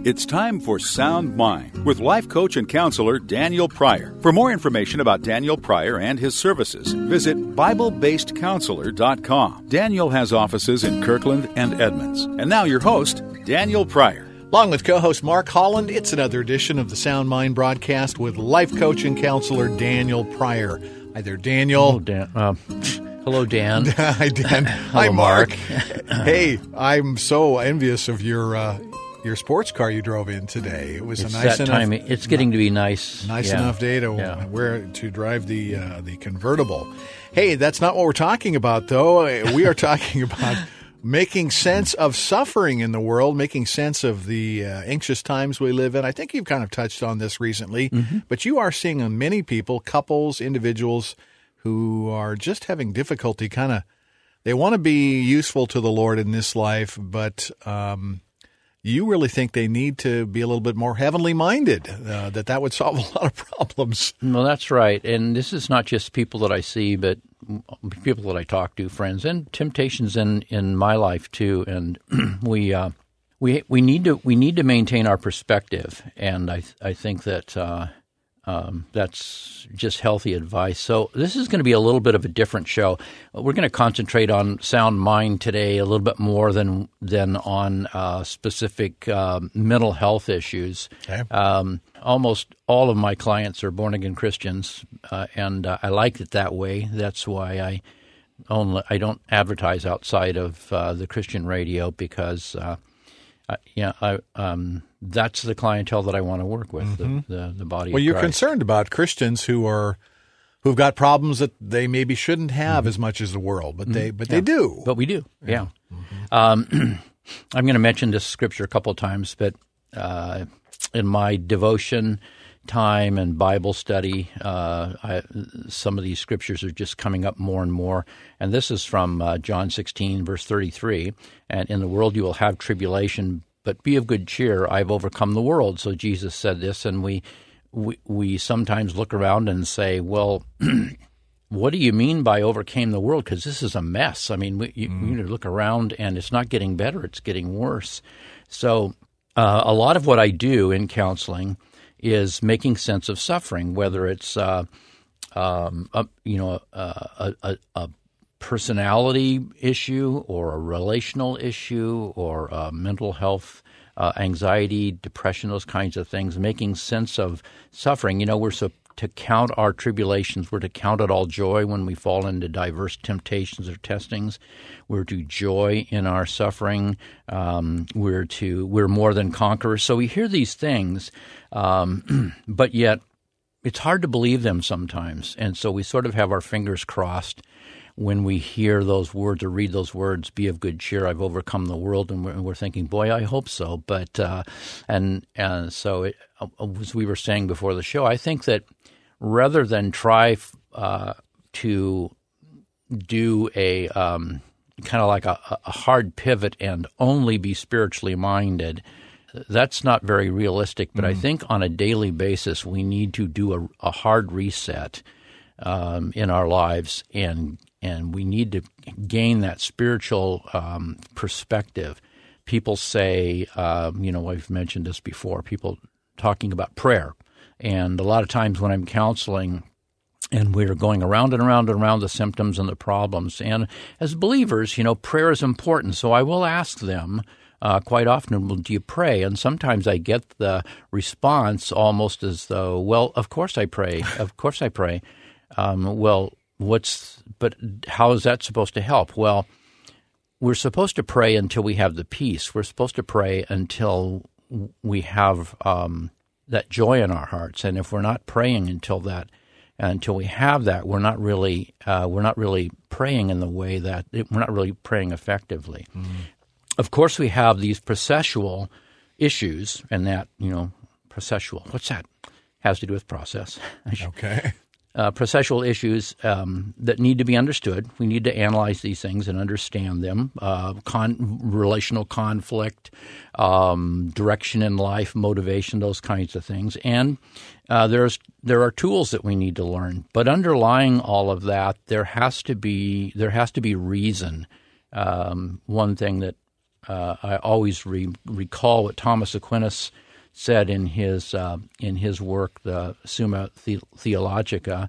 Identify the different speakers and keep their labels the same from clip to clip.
Speaker 1: It's time for Sound Mind with life coach and counselor Daniel Pryor. For more information about Daniel Pryor and his services, visit BibleBasedCounselor.com. Daniel has offices in Kirkland and Edmonds. And now your host, Daniel Pryor.
Speaker 2: Along with co-host Mark Holland, it's another edition of the Sound Mind broadcast with life coach and counselor Daniel Pryor. Hi there, Daniel.
Speaker 3: Hello, Dan.
Speaker 2: Hi, Dan. Hi, Mark. Hey, I'm so envious of your sports car you drove in today. It was
Speaker 3: It's
Speaker 2: a nice
Speaker 3: that
Speaker 2: enough
Speaker 3: time. It's getting to be nice.
Speaker 2: enough day to drive the convertible. Hey, that's not what we're talking about, though. We are talking about making sense of suffering in the world, making sense of the anxious times we live in. I think you've kind of touched on this recently, but you are seeing many people, couples, individuals who are just having difficulty they want to be useful to the Lord in this life, but you really think they need to be a little bit more heavenly minded, that would solve a lot of problems.
Speaker 3: Well, that's right. And this is not just people that I see, but people that I talk to, friends, and temptations in my life too. And we need to maintain our perspective, and I think that that's just healthy advice. So this is going to be a little bit of a different show. We're going to concentrate on sound mind today a little bit more than on specific mental health issues.
Speaker 2: Okay.
Speaker 3: Almost all of my clients are born-again Christians, and I like it that way. That's why I don't advertise outside of the Christian radio because that's the clientele that I want to work with, the body of
Speaker 2: Well, you're
Speaker 3: Christ.
Speaker 2: concerned about Christians who've got problems that they maybe shouldn't have as much as the world, but they do.
Speaker 3: But we do, yeah. I'm going to mention this scripture a couple of times, but in my devotion time and Bible study, some of these scriptures are just coming up more and more. And this is from John 16, verse 33. And in the world you will have tribulation, but be of good cheer. I've overcome the world. So Jesus said this, and we sometimes look around and say, well, what do you mean by overcame the world? Because this is a mess. I mean, you look around and it's not getting better; it's getting worse. So a lot of what I do in counseling is making sense of suffering, whether it's a personality issue or a relational issue or mental health, anxiety, depression, those kinds of things, making sense of suffering. We're to count our tribulations. We're to count it all joy when we fall into diverse temptations or testings. We're to joy in our suffering. We're more than conquerors. So we hear these things, but yet it's hard to believe them sometimes. And so we sort of have our fingers crossed when we hear those words or read those words, be of good cheer, I've overcome the world, and we're thinking, boy, I hope so. But so as we were saying before the show, I think that rather than try to do a kind of like a hard pivot and only be spiritually minded, that's not very realistic. But I think on a daily basis, we need to do a hard reset in our lives, and we need to gain that spiritual perspective. People say, I've mentioned this before, people talking about prayer. And a lot of times when I'm counseling and we're going around and around and around the symptoms and the problems, and as believers, prayer is important. So I will ask them quite often, well, do you pray? And sometimes I get the response almost as though, well, of course I pray. Of course I pray. But how is that supposed to help? Well, we're supposed to pray until we have the peace. We're supposed to pray until we have that joy in our hearts. And if we're not praying until we have that, we're not really praying in the way that we're not really praying effectively. Of course, we have these processual issues, and that processual. What's that? Has to do with process.
Speaker 2: Okay.
Speaker 3: Processual issues that need to be understood. We need to analyze these things and understand them. Relational conflict, direction in life, motivation, those kinds of things. And there are tools that we need to learn. But underlying all of that, there has to be reason. One thing that I always recall what Thomas Aquinas said in his work, the Summa Theologica,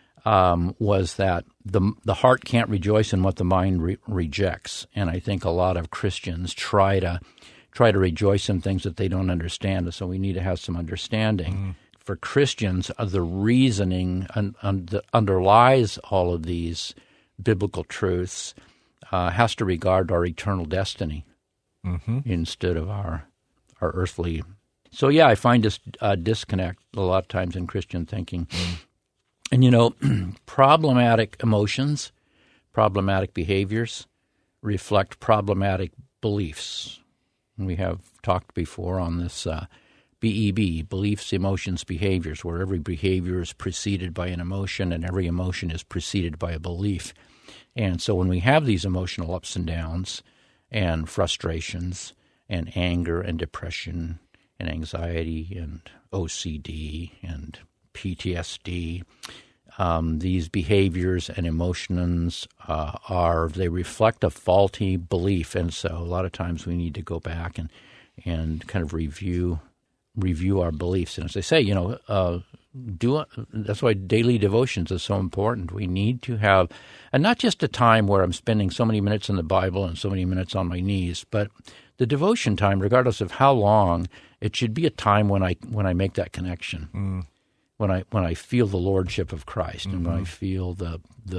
Speaker 3: was that the heart can't rejoice in what the mind rejects, and I think a lot of Christians try to rejoice in things that they don't understand, so we need to have some understanding. Mm-hmm. For Christians, the reasoning that underlies all of these biblical truths has to regard our eternal destiny instead of our earthly. So, yeah, I find this disconnect a lot of times in Christian thinking. And, problematic emotions, problematic behaviors reflect problematic beliefs. And we have talked before on this BEB, beliefs, emotions, behaviors, where every behavior is preceded by an emotion and every emotion is preceded by a belief. And so when we have these emotional ups and downs and frustrations and anger and depression and anxiety and OCD and PTSD, these behaviors and emotions they reflect a faulty belief. And so a lot of times we need to go back and kind of review our beliefs. And as I say, that's why daily devotions is so important. We need to have, and not just a time where I'm spending so many minutes in the Bible and so many minutes on my knees, but the devotion time, regardless of how long, it should be a time when I make that connection. When I feel the lordship of Christ, and when I feel the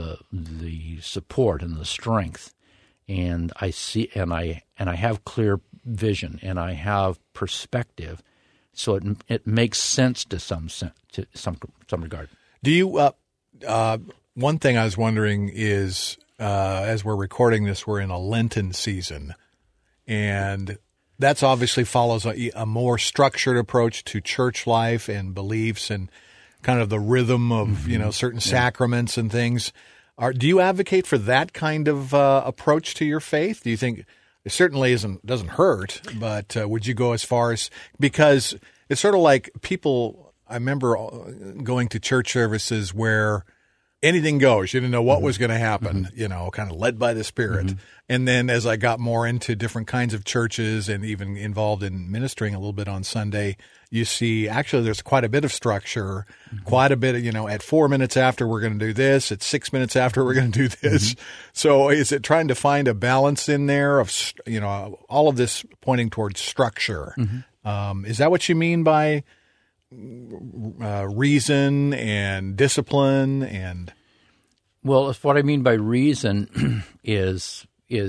Speaker 3: support and the strength, and I see and I have clear vision and I have perspective, so it makes sense to some regard.
Speaker 2: Do you? One thing I was wondering is, as we're recording this, we're in a Lenten season, and that's obviously follows a more structured approach to church life and beliefs and kind of the rhythm of certain sacraments and things. Do you advocate for that kind of approach to your faith? Do you think it certainly doesn't hurt, but would you go as far as, because it's sort of like people, I remember going to church services where anything goes. You didn't know what was going to happen, kind of led by the Spirit. And then as I got more into different kinds of churches and even involved in ministering a little bit on Sunday, you see actually there's quite a bit of structure, quite a bit of, at 4 minutes after we're going to do this, at 6 minutes after we're going to do this. So is it trying to find a balance in there of, all of this pointing towards structure? Is that what you mean by reason and discipline? And
Speaker 3: well, what I mean by reason is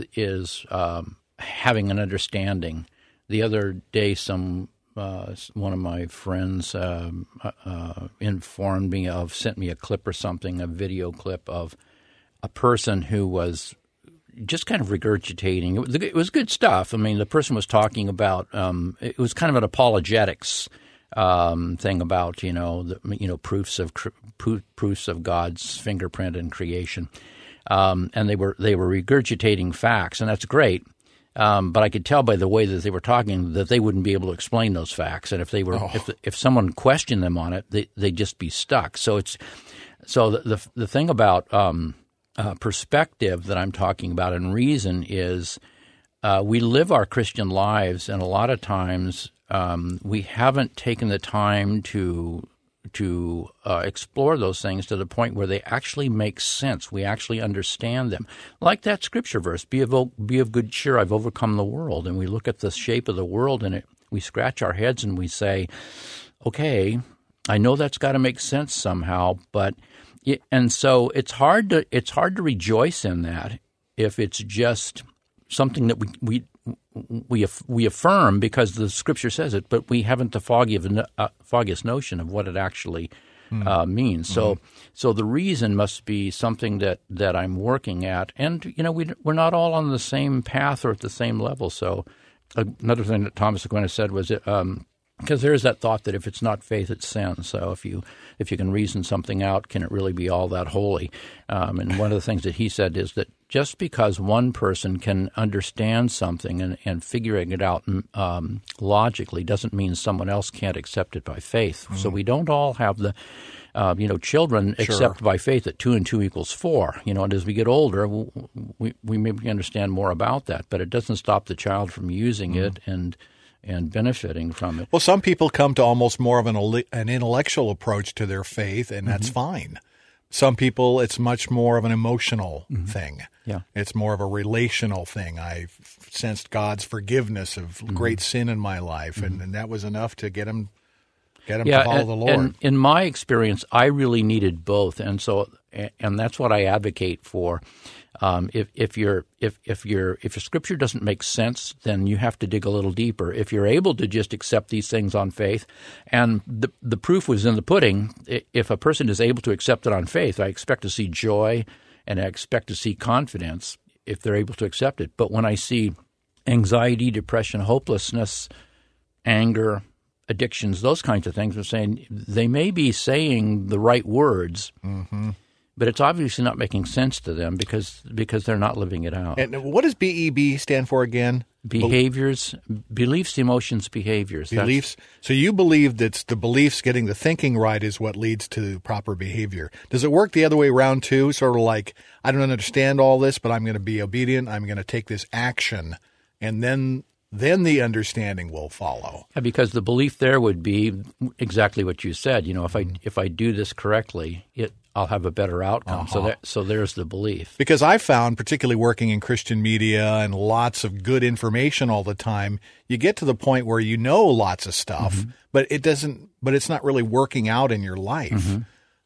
Speaker 3: having an understanding. The other day, one of my friends informed me sent me a clip or something, a video clip of a person who was just kind of regurgitating. It was good stuff. I mean, the person was talking about it was kind of an apologetics thing about proofs of God's fingerprint in creation, and they were regurgitating facts, and that's great. But I could tell by the way that they were talking that they wouldn't be able to explain those facts, and if someone questioned them on it, they'd just be stuck. So the thing about perspective that I'm talking about and reason is we live our Christian lives, and a lot of times we haven't taken the time to explore those things to the point where they actually make sense. We actually understand them. Like that scripture verse, be of good cheer, I've overcome the world. And we look at the shape of the world and we scratch our heads and we say, okay, I know that's got to make sense somehow, and so it's hard to rejoice in that if it's just something that we affirm because the Scripture says it, but we haven't the foggiest notion of what it actually means. So the reason must be something that I'm working at, and we're not all on the same path or at the same level. So another thing that Thomas Aquinas said was because there is that thought that if it's not faith, it's sin. So if you can reason something out, can it really be all that holy? And one of the things that he said is that just because one person can understand something and figuring it out logically doesn't mean someone else can't accept it by faith. So we don't all have Children accept by faith that 2 and 2 equals 4. And as we get older, we maybe understand more about that, but it doesn't stop the child from using it and benefiting from it.
Speaker 2: Well, some people come to almost more of an intellectual approach to their faith, and that's fine. Some people, it's much more of an emotional thing.
Speaker 3: Yeah.
Speaker 2: It's more of a relational thing. I've sensed God's forgiveness of great sin in my life, and that was enough to get him to follow the Lord.
Speaker 3: And in my experience, I really needed both, and that's what I advocate for. If your scripture doesn't make sense, then you have to dig a little deeper. If you're able to just accept these things on faith, and the proof was in the pudding, if a person is able to accept it on faith, I expect to see joy and I expect to see confidence if they're able to accept it. But when I see anxiety, depression, hopelessness, anger, addictions, those kinds of things, I'm saying they may be saying the right words, but it's obviously not making sense to them because they're not living it out.
Speaker 2: And what does BEB stand for again?
Speaker 3: Behaviors, beliefs, emotions, behaviors.
Speaker 2: Beliefs. So you believe that the beliefs, getting the thinking right, is what leads to proper behavior. Does it work the other way around too? Sort of like, I don't understand all this, but I'm going to be obedient. I'm going to take this action, and then the understanding will follow.
Speaker 3: Yeah, because the belief there would be exactly what you said. If I do this correctly, I'll have a better outcome. So there's the belief.
Speaker 2: Because I found, particularly working in Christian media and lots of good information all the time, you get to the point where you know lots of stuff, but it's not really working out in your life.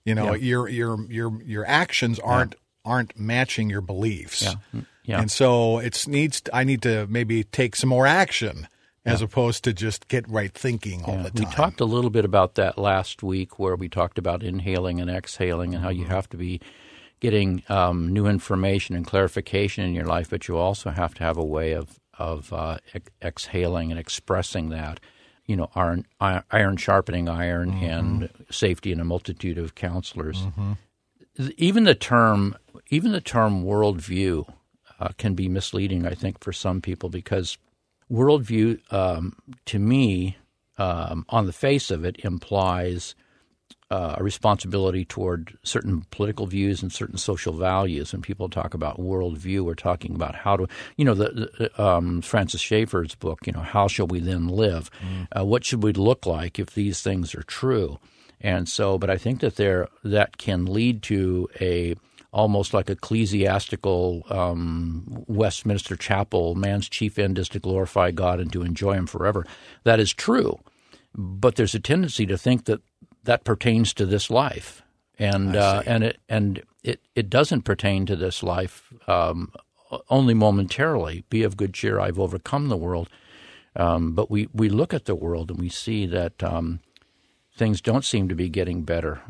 Speaker 2: Your actions aren't matching your beliefs.
Speaker 3: Yeah.
Speaker 2: And so I need to maybe take some more action as opposed to just get right thinking all the time.
Speaker 3: We talked a little bit about that last week, where we talked about inhaling and exhaling and how you have to be getting new information and clarification in your life, but you also have to have a way of exhaling and expressing that. Iron sharpening iron, and safety in a multitude of counselors. Even the term worldview can be misleading, I think, for some people, because worldview, to me, on the face of it, implies a responsibility toward certain political views and certain social values. When people talk about worldview, we're talking about how to, Francis Schaeffer's book, How Shall We Then Live? What should we look like if these things are true? And so, but I think that can lead to almost like ecclesiastical Westminster Chapel, man's chief end is to glorify God and to enjoy Him forever. That is true, but there's a tendency to think that pertains to this life, and it doesn't pertain to this life only momentarily. Be of good cheer, I've overcome the world. But we look at the world and we see that things don't seem to be getting better.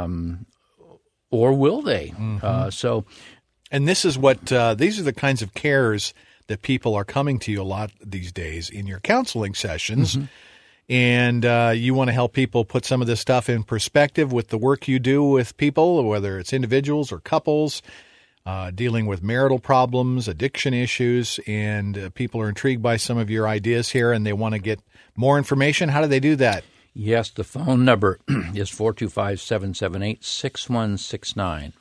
Speaker 3: Or will they?
Speaker 2: And this is what these are the kinds of cares that people are coming to you a lot these days in your counseling sessions. And you want to help people put some of this stuff in perspective with the work you do with people, whether it's individuals or couples, dealing with marital problems, addiction issues, and people are intrigued by some of your ideas here and they want to get more information. How do they do that?
Speaker 3: Yes, the phone number is 425-778-6169,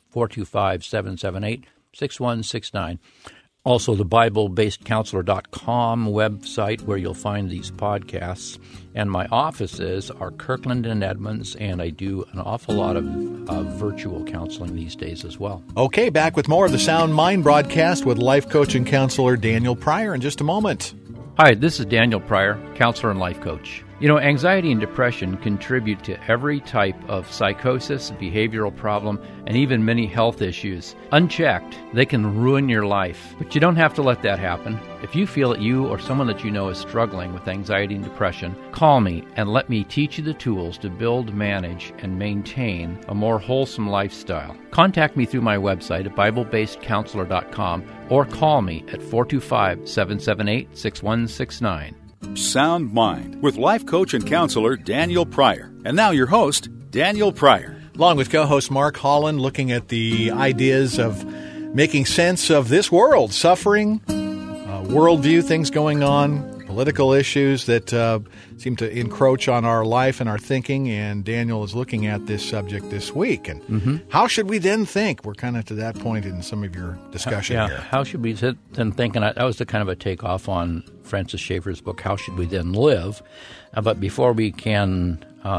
Speaker 3: 425-778-6169. Also, the BibleBasedCounselor.com website where you'll find these podcasts. And my offices are Kirkland and Edmonds, and I do an awful lot of virtual counseling these days as well.
Speaker 2: Okay, back with more of the Sound Mind broadcast with life coach and counselor Daniel Pryor in just a moment.
Speaker 3: Hi, this is Daniel Pryor, counselor and life coach. Anxiety and depression contribute to every type of psychosis, behavioral problem, and even many health issues. Unchecked, they can ruin your life. But you don't have to let that happen. If you feel that you or someone that you know is struggling with anxiety and depression, call me and let me teach you the tools to build, manage, and maintain a more wholesome lifestyle. Contact me through my website at BibleBasedCounselor.com or call me at 425-778-6169.
Speaker 1: Sound Mind with life coach and counselor Daniel Pryor. And now your host, Daniel Pryor.
Speaker 2: Along with co-host Mark Holland, looking at the ideas of making sense of this world, suffering, worldview, things going on political issues that seem to encroach on our life and our thinking, and Daniel is looking at this subject this week. And how should we then think? We're kind of to that point in some of your discussion here.
Speaker 3: How should we then think? And that was the kind of a takeoff on Francis Schaeffer's book, How Should We Then Live? But before we can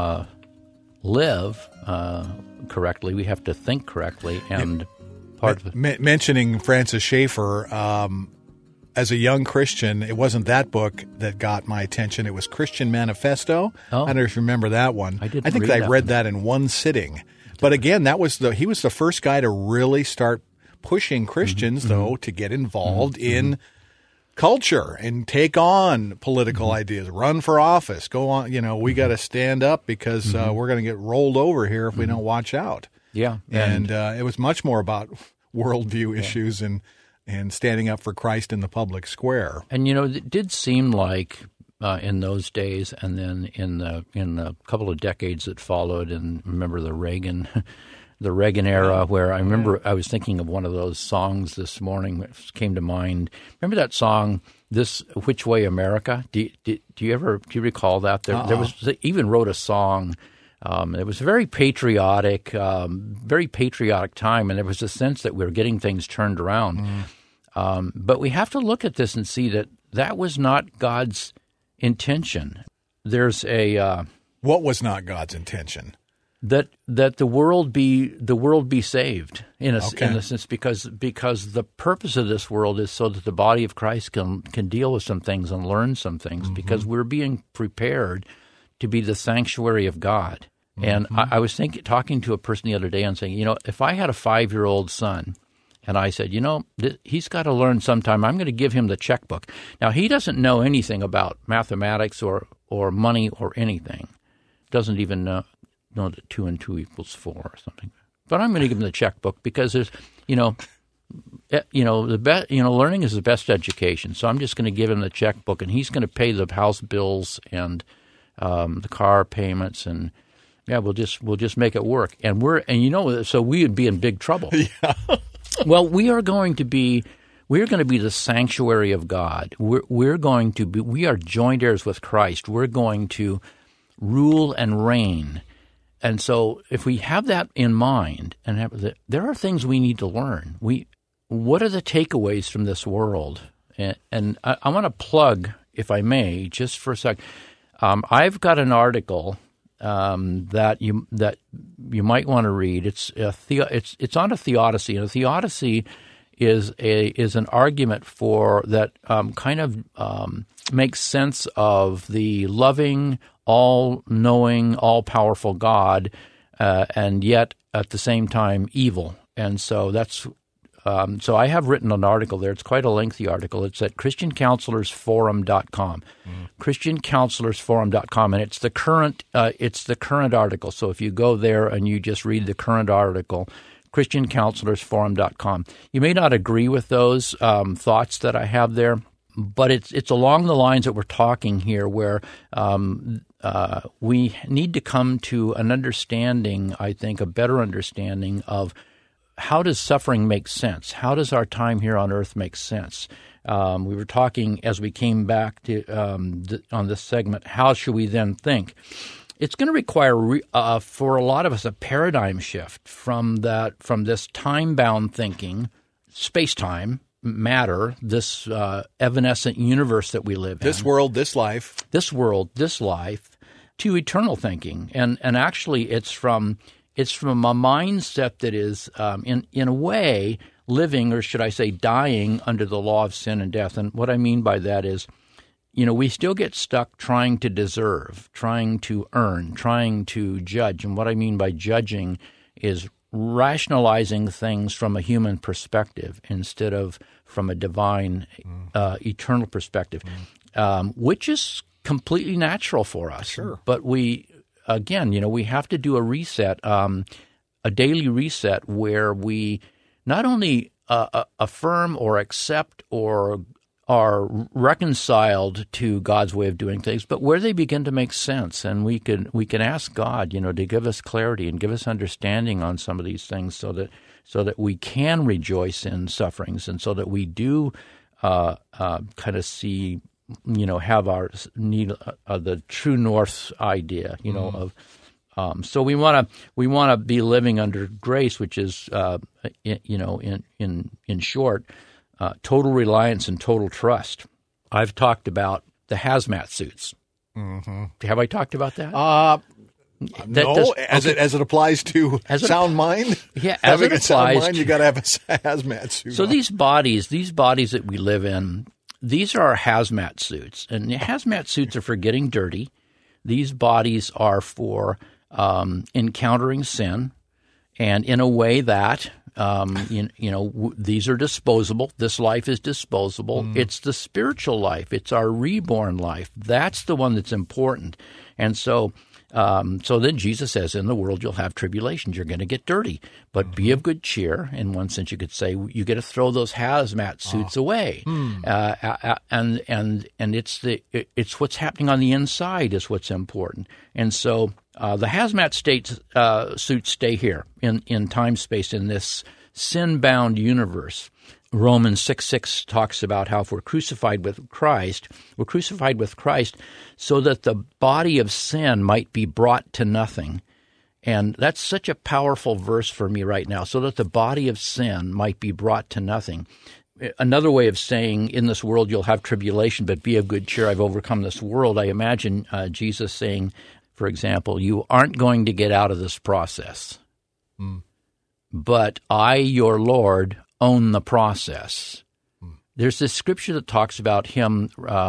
Speaker 3: live correctly, we have to think correctly. And
Speaker 2: mentioning Francis Schaeffer, as a young Christian, it wasn't that book that got my attention. It was Christian Manifesto.
Speaker 3: Oh.
Speaker 2: I don't know if you remember that one.
Speaker 3: I didn't.
Speaker 2: I think
Speaker 3: read
Speaker 2: I read that in one sitting. But again, he was the first guy to really start pushing Christians, though, to get involved in culture and take on political ideas, run for office, go on. We got to stand up because we're going to get rolled over here if we don't watch out.
Speaker 3: Yeah,
Speaker 2: and it was much more about worldview issues and standing up for Christ in the public square. And
Speaker 3: it did seem like in those days, and then in the couple of decades that followed, and remember the Reagan era, where I remember I was thinking of one of those songs this morning that came to mind. Remember that song, "This Which Way America"? Do you recall that? They even wrote a song. It was a very patriotic time, and there was a sense that we were getting things turned around. But we have to look at this and see that was not God's intention. There's
Speaker 2: what was not God's intention?
Speaker 3: That the world be saved in a sense, because the purpose of this world is so that the body of Christ can deal with some things and learn some things, because we're being prepared to be the sanctuary of God. And I was talking to a person the other day and saying, if I had a 5-year-old son and I said, he's got to learn sometime, I'm going to give him the checkbook. Now, he doesn't know anything about mathematics or money or anything. Doesn't even know that 2 and 2 equals 4 or something. But I'm going to give him the checkbook because there's, learning is the best education. So I'm just going to give him the checkbook, and he's going to pay the house bills and the car payments, and we'll just make it work. So we would be in big trouble.
Speaker 2: Yeah.
Speaker 3: Well, we are going to be the sanctuary of God. We are joint heirs with Christ. We're going to rule and reign. And so if we have that in mind, there are things we need to learn. What are the takeaways from this world? And I want to plug, if I may, just for a sec. I've got an article that you might want to read. It's on a theodicy, and a theodicy is an argument for that kind of makes sense of the loving, all-knowing, all-powerful God, and yet at the same time evil. And so that's so I have written an article there. It's quite a lengthy article. It's at ChristianCounselorsForum.com, ChristianCounselorsForum.com, and it's the current article. So if you go there and you just read the current article, ChristianCounselorsForum.com, you may not agree with those thoughts that I have there, but it's along the lines that we're talking here, where we need to come to an understanding, I think, a better understanding of how does suffering make sense? How does our time here on earth make sense? We were talking as we came back to on this segment, how should we then think? It's going to require for a lot of us a paradigm shift from this time-bound thinking, space-time, matter, this evanescent universe that we live in.
Speaker 2: This world, this life.
Speaker 3: This world, this life, to eternal thinking. And actually it's from a mindset that is, in a way, living, or should I say dying, under the law of sin and death. And what I mean by that is, we still get stuck trying to deserve, trying to earn, trying to judge. And what I mean by judging is rationalizing things from a human perspective instead of from a divine, eternal perspective, which is completely natural for us.
Speaker 2: Sure.
Speaker 3: But we have to do a reset, a daily reset, where we not only affirm or accept or are reconciled to God's way of doing things, but where they begin to make sense. And we can ask God, to give us clarity and give us understanding on some of these things, so that we can rejoice in sufferings, and so that we do kind of see have our need the true north idea, of. So we want to be living under grace, which is, in short, total reliance and total trust. I've talked about the hazmat suits. Mm-hmm. Have I talked about that?
Speaker 2: No, as it applies to sound mind.
Speaker 3: Yeah,
Speaker 2: having a sound mind, you got to have a hazmat suit.
Speaker 3: So these bodies that we live in, these are our hazmat suits, and the hazmat suits are for getting dirty. These bodies are for encountering sin, and in a way that these are disposable. This life is disposable. It's the spiritual life. It's our reborn life. That's the one that's important. And so then Jesus says, in the world you'll have tribulations. You're going to get dirty, but be of good cheer. In one sense, you could say you get to throw those hazmat suits away, and it's what's happening on the inside is what's important. And so the hazmat suits stay here in time space in this sin-bound universe. Romans 6:6 talks about how if we're crucified with Christ so that the body of sin might be brought to nothing. And that's such a powerful verse for me right now, so that the body of sin might be brought to nothing. Another way of saying, in this world you'll have tribulation, but be of good cheer, I've overcome this world. I imagine Jesus saying, for example, you aren't going to get out of this process, but I, your Lord, own the process. There's this scripture that talks about him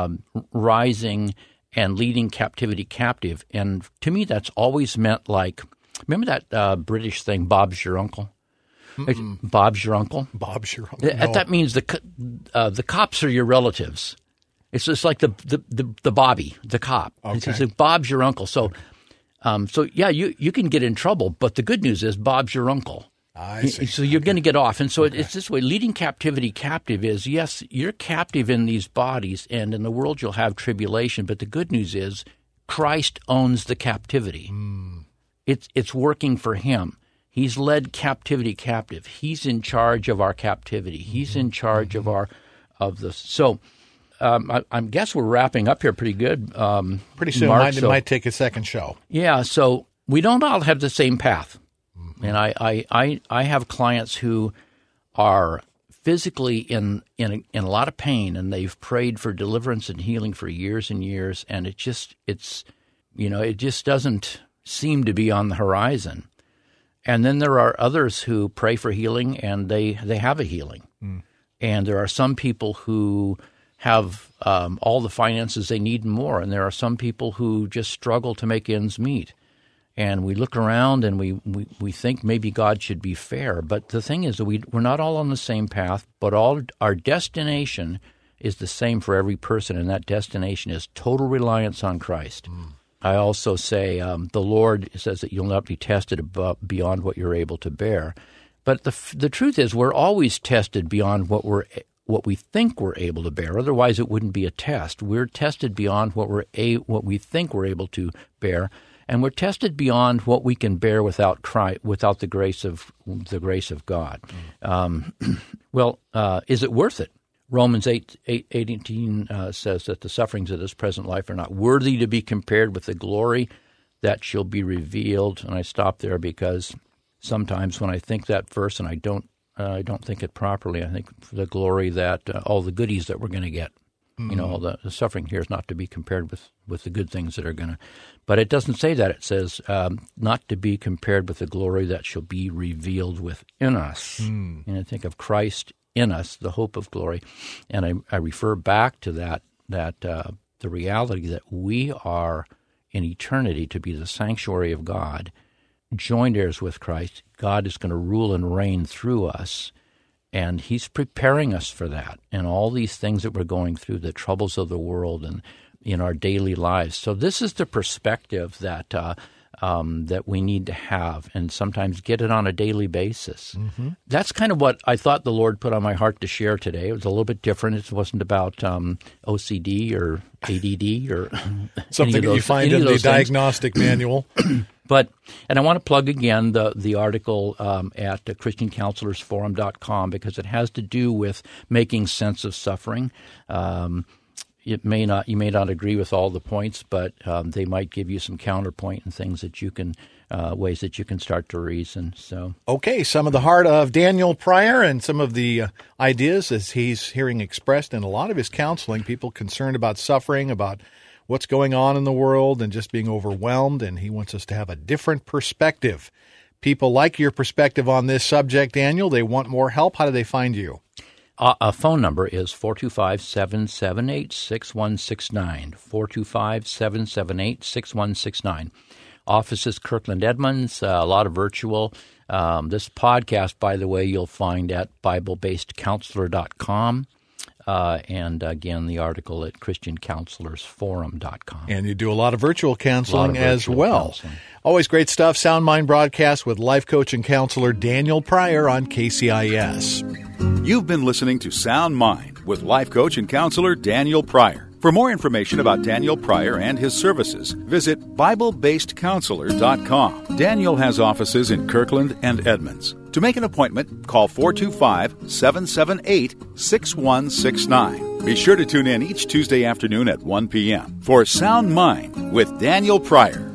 Speaker 3: rising and leading captivity captive, and to me that's always meant like, remember that British thing, Bob's Your Uncle? Bob's Your Uncle?
Speaker 2: Bob's Your Uncle. No.
Speaker 3: That means the cops are your relatives. It's just like the Bobby, the cop.
Speaker 2: Okay.
Speaker 3: It's like Bob's your uncle. So yeah, you can get in trouble, but the good news is Bob's your uncle.
Speaker 2: I see.
Speaker 3: So you're going to get off. And so it's this way. Leading captivity captive is, yes, you're captive in these bodies, and in the world you'll have tribulation. But the good news is Christ owns the captivity. It's working for him. He's led captivity captive. He's in charge of our captivity. He's in charge of the. So I guess we're wrapping up here pretty good.
Speaker 2: Pretty soon, Mark, it might take a second show.
Speaker 3: Yeah. So we don't all have the same path. And I have clients who are physically in a lot of pain, and they've prayed for deliverance and healing for years and years, and it just doesn't seem to be on the horizon. And then there are others who pray for healing, and they have a healing. And there are some people who have all the finances they need and more, and there are some people who just struggle to make ends meet. And we look around and we think maybe God should be fair. But the thing is that we're not all on the same path, but all our destination is the same for every person, and that destination is total reliance on Christ. I also say the Lord says that you'll not be tested beyond what you're able to bear. But the truth is we're always tested beyond what we think we're able to bear. Otherwise, it wouldn't be a test. We're tested beyond what we think we're able to bear. And we're tested beyond what we can bear without the grace of God. Is it worth it? Romans 8:18 says that the sufferings of this present life are not worthy to be compared with the glory that shall be revealed. And I stop there because sometimes when I think that verse and I don't think it properly, I think the glory that all the goodies that we're going to get. All the suffering here is not to be compared with the good things that are going to. But it doesn't say that. It says not to be compared with the glory that shall be revealed within us. And I think of Christ in us, the hope of glory. And I refer back to that the reality that we are in eternity to be the sanctuary of God, joined heirs with Christ. God is going to rule and reign through us. And he's preparing us for that and all these things that we're going through, the troubles of the world and in our daily lives. So this is the perspective that that we need to have and sometimes get it on a daily basis. That's kind of what I thought the Lord put on my heart to share today. It was a little bit different. It wasn't about OCD or ADD or
Speaker 2: something that you find in the diagnostic manual.
Speaker 3: And I want to plug again the article at ChristianCounselorsForum.com because it has to do with making sense of suffering. you may not agree with all the points, but they might give you some counterpoint and things that you can ways that you can start to reason. So,
Speaker 2: okay, some of the heart of Daniel Pryor and some of the ideas as he's hearing expressed in a lot of his counseling, people concerned about suffering, about what's going on in the world, and just being overwhelmed, and he wants us to have a different perspective. People like your perspective on this subject, Daniel. They want more help. How do they find you?
Speaker 3: A phone number is 425-778-6169, 425-778-6169. Office is Kirkland Edmonds, a lot of virtual. This podcast, by the way, you'll find at BibleBasedCounselor.com. And again, the article at ChristianCounselorsForum.com.
Speaker 2: And you do a lot of virtual counseling as well. Always great stuff. Sound Mind broadcast with life coach and counselor Daniel Pryor on KCIS.
Speaker 1: You've been listening to Sound Mind with life coach and counselor Daniel Pryor. For more information about Daniel Pryor and his services, visit BibleBasedCounselor.com. Daniel has offices in Kirkland and Edmonds. To make an appointment, call 425-778-6169. Be sure to tune in each Tuesday afternoon at 1 p.m. for Sound Mind with Daniel Pryor.